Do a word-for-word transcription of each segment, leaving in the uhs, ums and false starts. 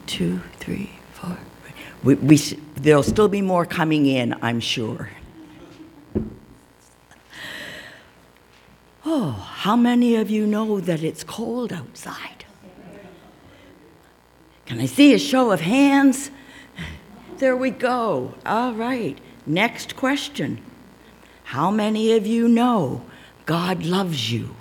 two, three, four. We, we, there'll still be more coming in, I'm sure. Oh, how many of you know that it's cold outside? Can I see a show of hands? There we go. All right. Next question. How many of you know God loves you?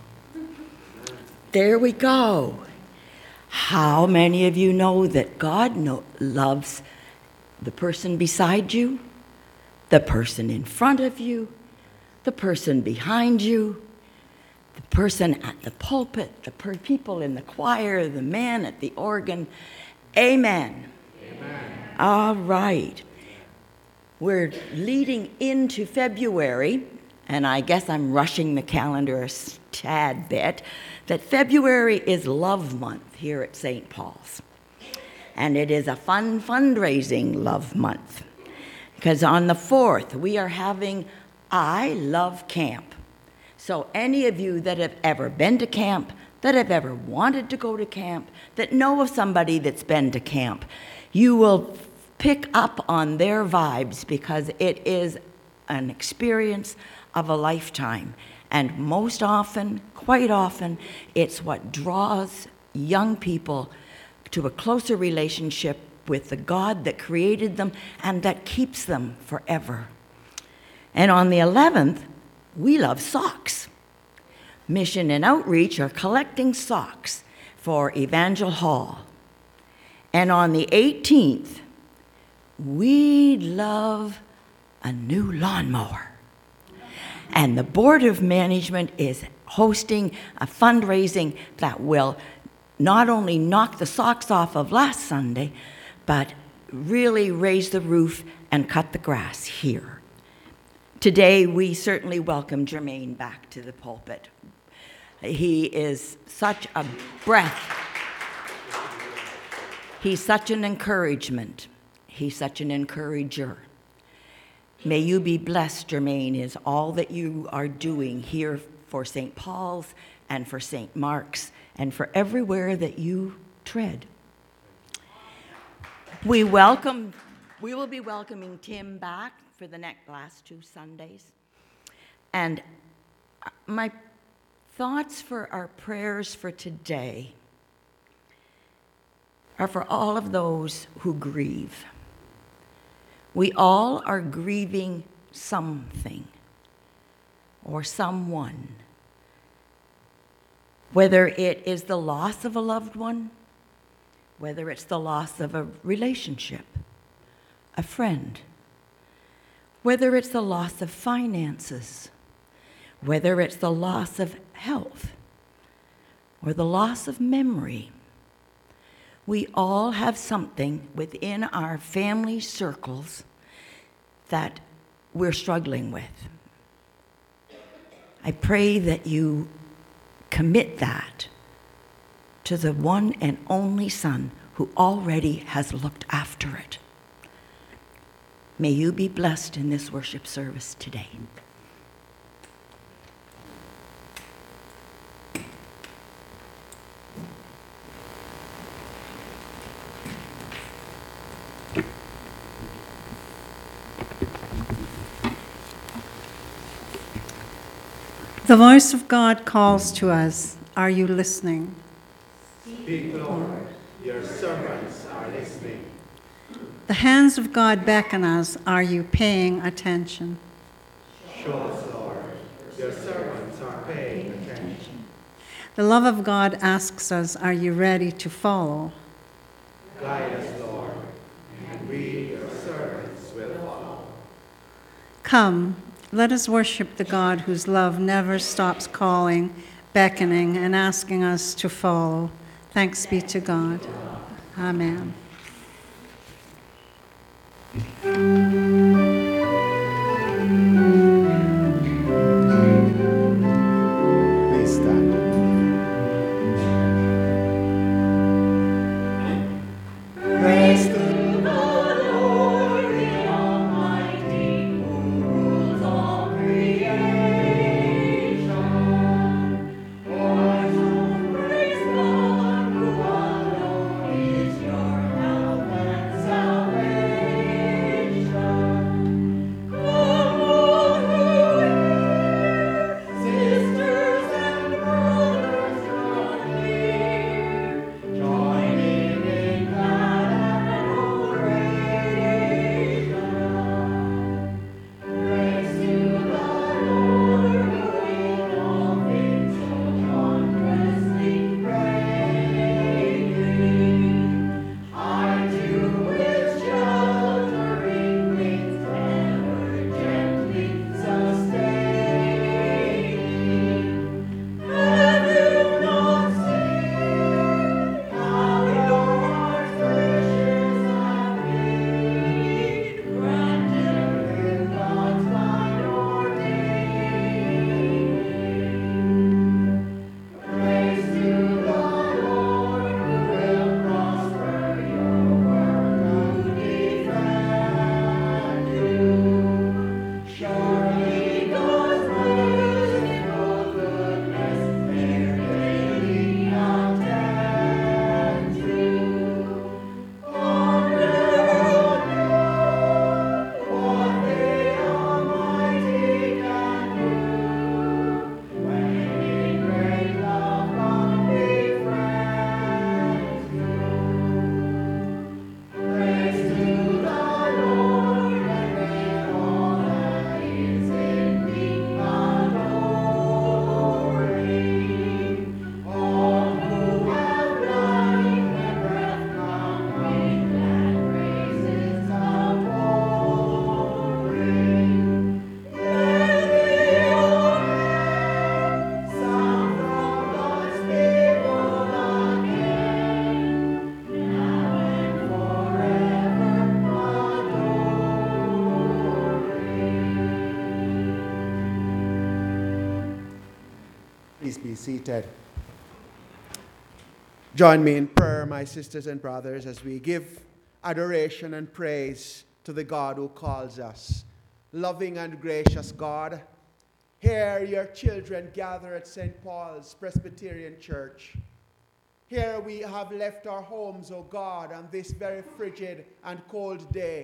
There we go. How many of you know that God know, loves the person beside you, the person in front of you, the person behind you, the person at the pulpit, the per- people in the choir, the man at the organ? Amen. Amen. All right. We're leading into February, and I guess I'm rushing the calendar a tad bit, that February is Love Month here at Saint Paul's. And it is a fun fundraising Love Month, because on the fourth, we are having I Love Camp. So any of you that have ever been to camp, that have ever wanted to go to camp, that know of somebody that's been to camp, you will pick up on their vibes, because it is an experience of a lifetime. And most often, quite often, it's what draws young people to a closer relationship with the God that created them and that keeps them forever. And on the eleventh, we love socks. Mission and Outreach are collecting socks for Evangel Hall. And on the eighteenth, we love a new lawnmower. And the Board of Management is hosting a fundraising that will not only knock the socks off of last Sunday, but really raise the roof and cut the grass here. Today, we certainly welcome Jermaine back to the pulpit. He is such a breath. He's such an encouragement. He's such an encourager. May you be blessed, Jermaine, is all that you are doing here for Saint Paul's and for Saint Mark's and for everywhere that you tread. We welcome, we will be welcoming Tim back for the next last two Sundays. And my thoughts for our prayers for today are for all of those who grieve. We all are grieving something or someone, whether it is the loss of a loved one, whether it's the loss of a relationship, a friend, whether it's the loss of finances, whether it's the loss of health, or the loss of memory. We all have something within our family circles that we're struggling with. I pray that you commit that to the one and only Son who already has looked after it. May you be blessed in this worship service today. The voice of God calls to us. Are you listening? Speak, Lord. Your servants are listening. The hands of God beckon us. Are you paying attention? Show us, Lord. Your servants are paying attention. The love of God asks us, are you ready to follow? Guide us, Lord, and we, your servants, will follow. Come, let us worship the God whose love never stops calling, beckoning, and asking us to follow. Thanks be to God. Amen. Please stand. Praise to the Lord, the Almighty, who rules all creation. Our soul praise God, who alone is your Please be seated. Join me in prayer, my sisters and brothers, as we give adoration and praise to the God who calls us. Loving and gracious God, here your children gather at Saint Paul's Presbyterian Church. Here we have left our homes, O God, on this very frigid and cold day.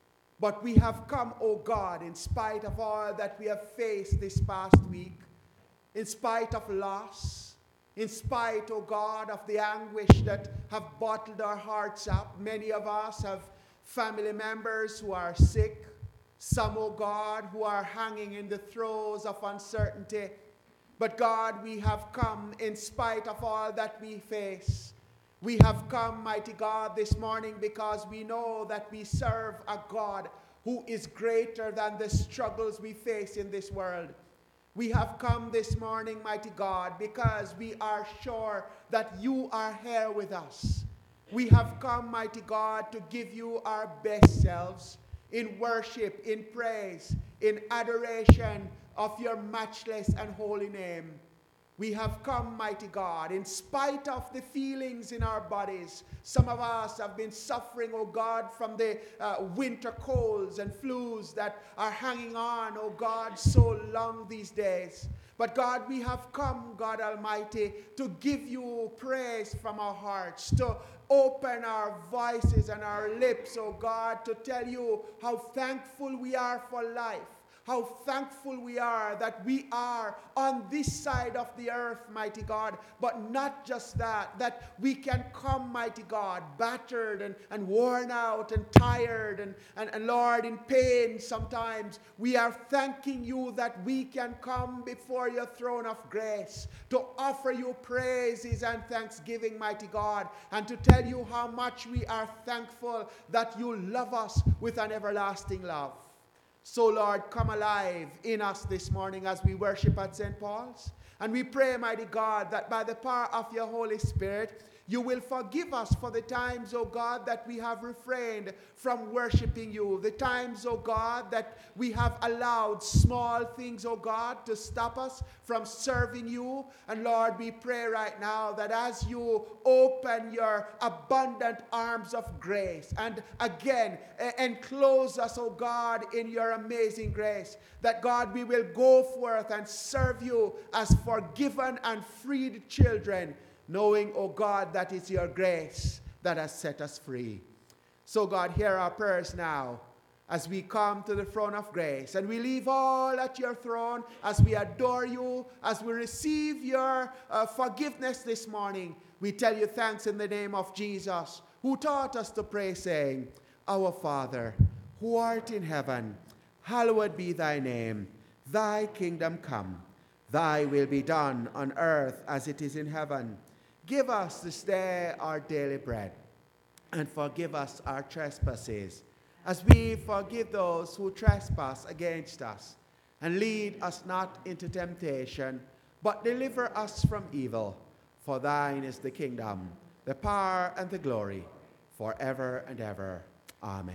But we have come, O God, in spite of all that we have faced this past week, in spite of loss, in spite, O God, of the anguish that have bottled our hearts up. Many of us have family members who are sick, some, O God, who are hanging in the throes of uncertainty. But God, we have come in spite of all that we face. We have come, mighty God, this morning because we know that we serve a God who is greater than the struggles we face in this world. We have come this morning, mighty God, because we are sure that you are here with us. We have come, mighty God, to give you our best selves in worship, in praise, in adoration of your matchless and holy name. We have come, mighty God, in spite of the feelings in our bodies. Some of us have been suffering, oh God, from the uh, winter colds and flus that are hanging on, oh God, so long these days. But God, we have come, God Almighty, to give you praise from our hearts, to open our voices and our lips, oh God, to tell you how thankful we are for life. How thankful we are that we are on this side of the earth, mighty God. But not just that, that we can come, mighty God, battered and, and worn out and tired and, and, and, Lord, in pain sometimes. We are thanking you that we can come before your throne of grace to offer you praises and thanksgiving, mighty God, and to tell you how much we are thankful that you love us with an everlasting love. So, Lord, come alive in us this morning as we worship at Saint Paul's. And we pray, mighty God, that by the power of your Holy Spirit, you will forgive us for the times, O God, that we have refrained from worshiping you. The times, O God, that we have allowed small things, O God, to stop us from serving you. And Lord, we pray right now that as you open your abundant arms of grace and again enclose us, O God, in your amazing grace, that God, we will go forth and serve you as forgiven and freed children, knowing, oh God, that it's your grace that has set us free. So God, hear our prayers now as we come to the throne of grace, and we leave all at your throne as we adore you, as we receive your uh, forgiveness this morning. We tell you thanks in the name of Jesus, who taught us to pray, saying, Our Father, who art in heaven, hallowed be thy name. Thy kingdom come. Thy will be done on earth as it is in heaven. Give us this day our daily bread, and forgive us our trespasses, as we forgive those who trespass against us. And lead us not into temptation, but deliver us from evil. For thine is the kingdom, the power, and the glory, forever and ever. Amen.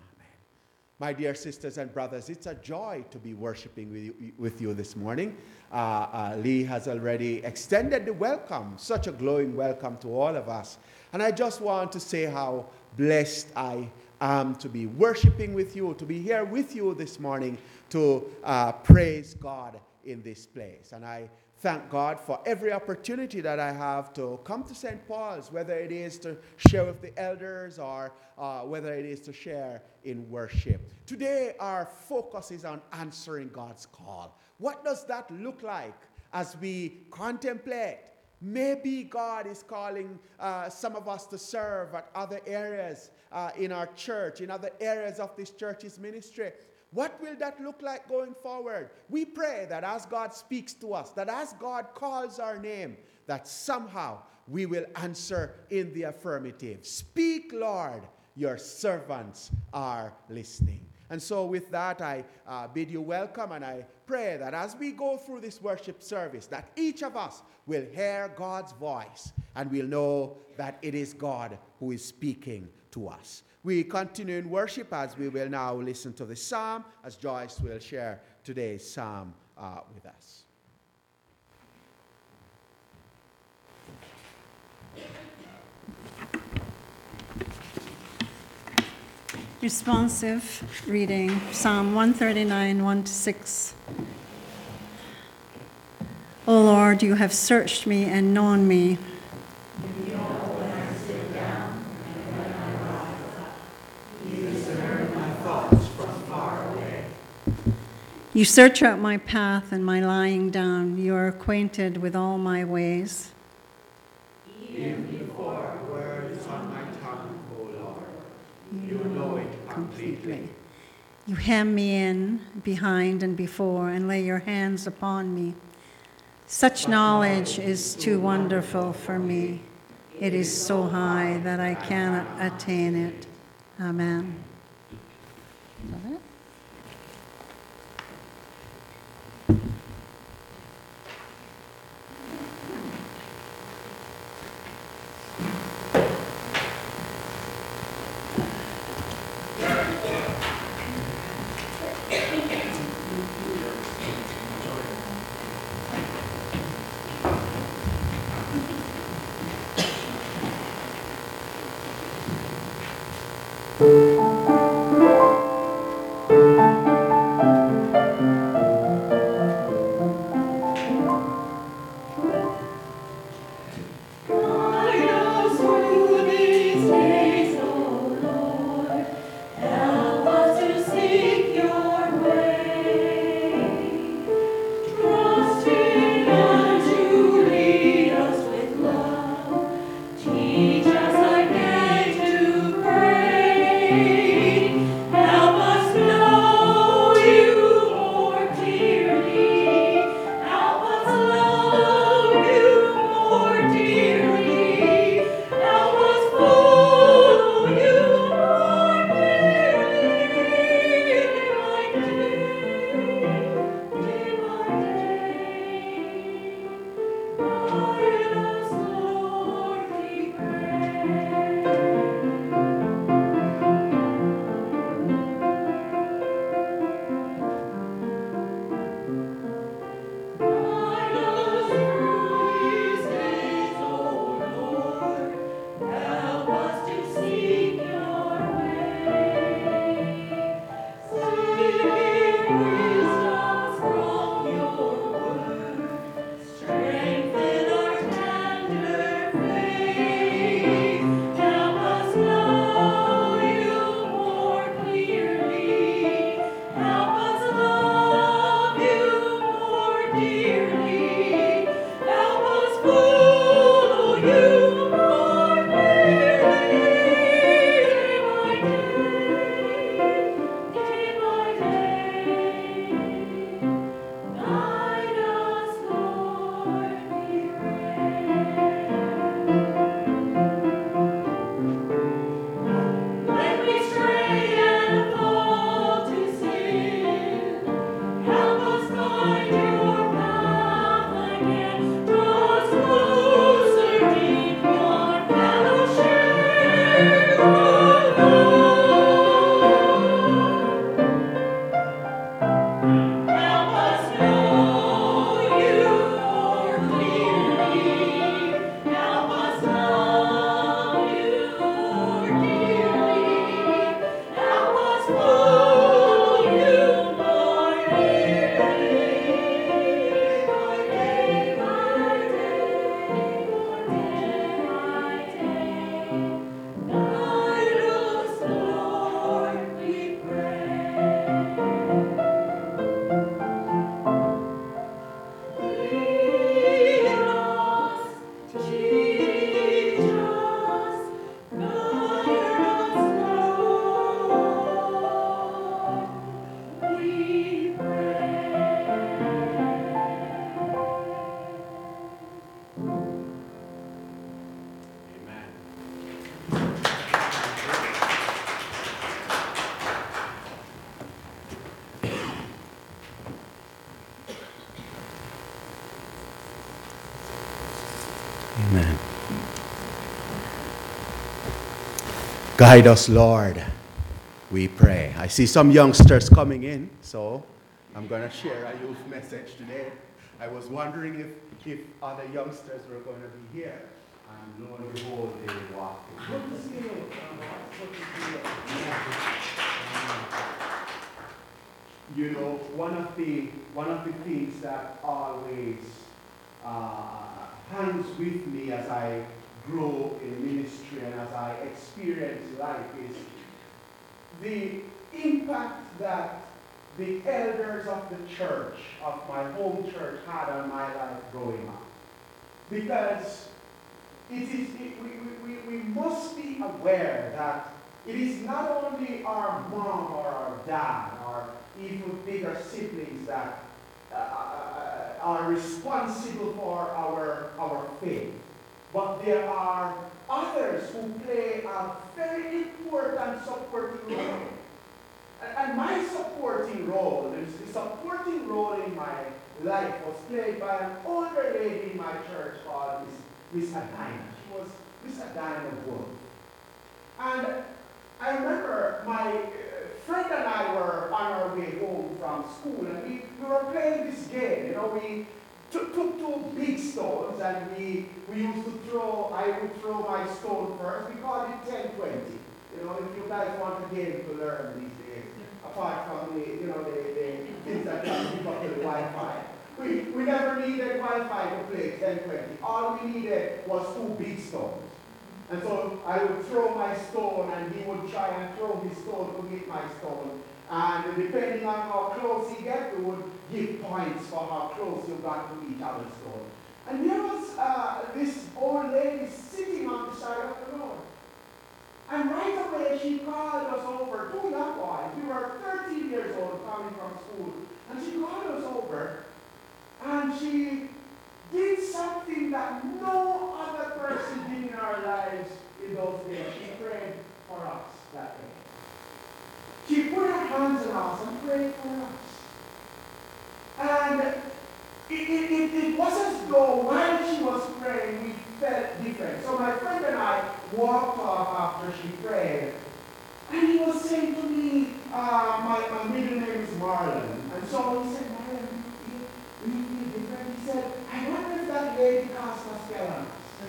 My dear sisters and brothers, it's a joy to be worshiping with you, with you this morning. Uh, uh, Lee has already extended the welcome, such a glowing welcome to all of us. And I just want to say how blessed I am to be worshiping with you, to be here with you this morning to uh, praise God in this place. And I thank God for every opportunity that I have to come to Saint Paul's, whether it is to share with the elders or uh, whether it is to share in worship. Today, our focus is on answering God's call. What does that look like as we contemplate? Maybe God is calling uh, some of us to serve at other areas uh, in our church, in other areas of this church's ministry. What will that look like going forward? We pray that as God speaks to us, that as God calls our name, that somehow we will answer in the affirmative. Speak, Lord, your servants are listening. And so with that, I uh, bid you welcome, and I pray that as we go through this worship service, that each of us will hear God's voice and will know that it is God who is speaking to us. We continue in worship as we will now listen to the psalm, as Joyce will share today's psalm uh, with us. Responsive reading, Psalm one thirty-nine, one to six. O Lord, you have searched me and known me. You know when I sit down and when I rise up. You discern my thoughts from far away. You search out my path and my lying down. You are acquainted with all my ways. Even before a word is on my tongue, O Lord, you know it completely. You hem me in behind and before and lay your hands upon me. Such knowledge is too wonderful for me. It is so high that I cannot attain it. Amen. Is that it? Amen. Guide us, Lord, we pray. I see some youngsters coming in, so I'm going to share a youth message today. I was wondering if, if other youngsters were going to be here. And lo and behold, they walked in. Good to see you. Good to see you. You know, one of the one of the things that always uh, hangs with me as I grow in ministry and as I experience life is the impact that the elders of the church, of my home church, had on my life growing up. Because it is, it, we, we, we must be aware that it is not only our mom or our dad or even bigger siblings that uh, are responsible for our, our faith, but there are others who play a very important supporting role. And my supporting role, the supporting role in my life was played by an older lady in my church called Miss, Miss Adina. She was Miss Adina Wolf. And I remember my friend and I were on our way home from school, and we, we were playing this game. You know, we took, took two big stones, and we, we used to throw, I would throw my stone first. We called it ten twenty. You know, if you guys want a game to learn these days, apart from the, you know, the, the things that you keep up to the Wi-Fi. We, we never needed Wi-Fi to play ten twenty. All we needed was two big stones. And so I would throw my stone, and he would try and throw his stone to hit my stone. And depending on how close he gets, we would give points for how close you got to each other's stone. And there was uh, this old lady sitting on the side of the road. And right away, she called us over, two young boys. We were thirteen years old coming from school. And she called us over, and she did something that no other person did in our lives in those days. She prayed for us that day. She put her hands on us and prayed for us. And it, it, it, it was as though while she was praying, we felt different. So my friend and I walked off after she prayed. And he was saying to me, uh, my, my middle name is Marlon. And so he said, Marlon, do you feel different? He said, I wonder if that lady cast a spell on us.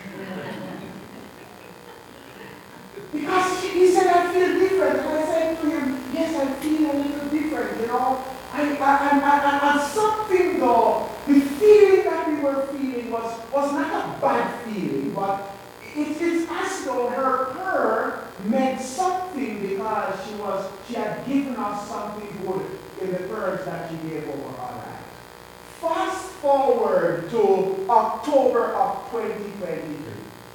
Because she, he said, I feel different. And I said to him, yes, I feel a little different, you know. And, and, and, and, and something though, the feeling that we were feeling was, was not a bad feeling, but it is as though her prayer meant something because she was she had given us something good in the prayers that she gave over our lives. Fast forward to October of twenty twenty-three.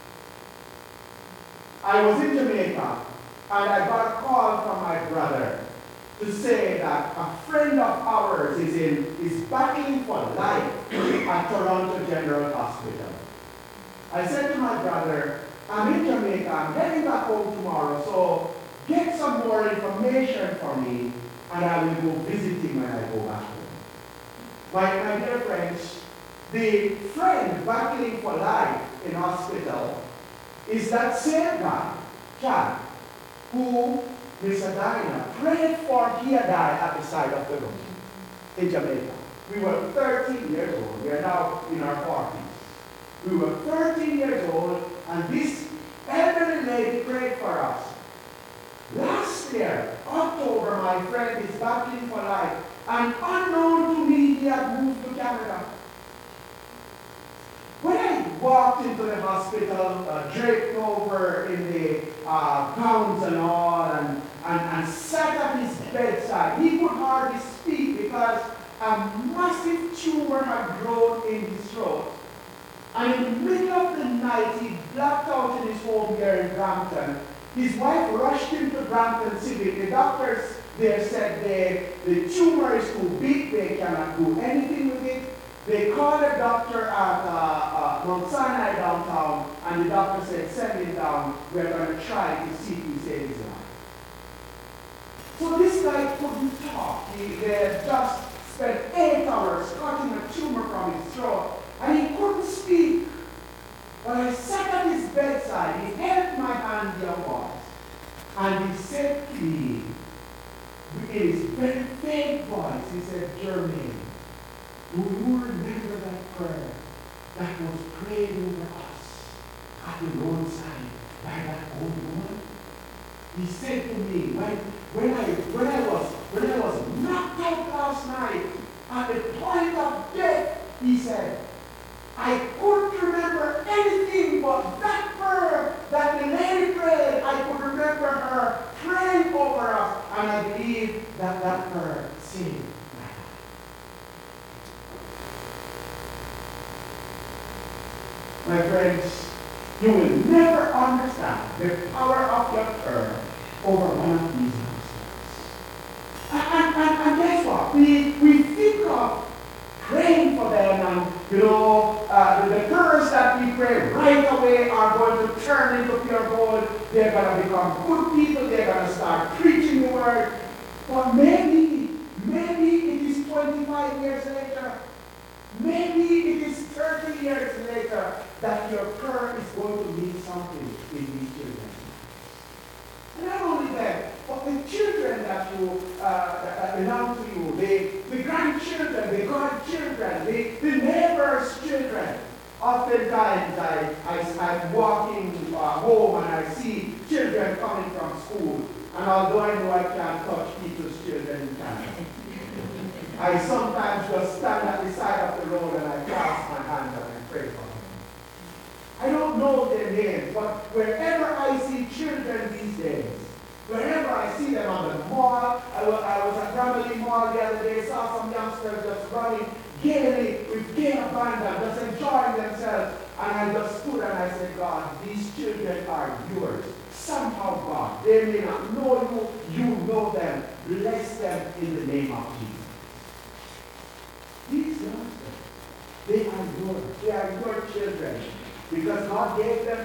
I was in Jamaica, and I got a call from my brother to say that a friend of ours is in is battling for life at Toronto General Hospital. I said to my brother, I'm in Jamaica, I'm heading back home tomorrow, so get some more information for me, and I will go visit him when I go back home. My, my dear friends, the friend battling for life in hospital is that same guy, Chad, who Miss Adina prayed for. He and I at the side of the road in Jamaica. We were thirteen years old. We are now in our forties. We were thirteen years old, and this elderly lady prayed for us. Last year, October, my friend is battling for life, and unknown to me, he had moved to Canada. When I walked into the hospital, uh, draped over in the uh, gowns and all, and, and, and sat at his bedside, he could hardly speak because a massive tumor had grown in his throat. And in the middle of the night, he blacked out in his home here in Brampton. His wife rushed him to Brampton Civic. The doctors there said they, the tumor is too big, they cannot do anything with it. They called a doctor at uh, uh, Mount Sinai downtown, and the doctor said, send him down, we're going to try to see if we save his life. So this guy couldn't talk. He they had just spent eight hours cutting a tumor from his throat, and he couldn't speak. But I sat at his bedside, he held my hand there once, and he said to me, in his very faint voice, he said, Jermaine, do you remember that prayer that was prayed over us at He said to me, when, when, I, when, I was, when I was knocked out last night, at the point of death, he said, I couldn't remember anything but that prayer that the lady prayed. I could remember her praying over us, and I believe that that prayer saved my life. My friends, you will never understand the power of your prayer over one of these monsters. And, and, and, and guess what? We, we think of praying for them, and you know, uh, the, the prayers that we pray right away are going to turn into pure gold. They're going to become good people. They're going to start preaching the word. But maybe, maybe it is twenty-five years later, maybe it is thirty years later that your prayer is going to mean something in these children. And not only that, but the children that you uh, that belong to you, the, the grandchildren, the godchildren, the, the neighbors' children. Oftentimes I, I, I'm walking uh, home and I see children coming from school. And although I know I can't touch people's children in Canada, I sometimes just stand at the side of the road and I clasp my hands and I pray for them. I don't know their names, but wherever I see children these days, wherever I see them on the mall, I was, I was at Grammarly Mall the other day, saw some youngsters just running gaily with gay abandon, just enjoying themselves. And I just stood and I said, God, these children are yours. Somehow, God, they may not know you, you know them. Bless them in the name of Jesus. These youngsters, they are yours. They are your children. Because God gave them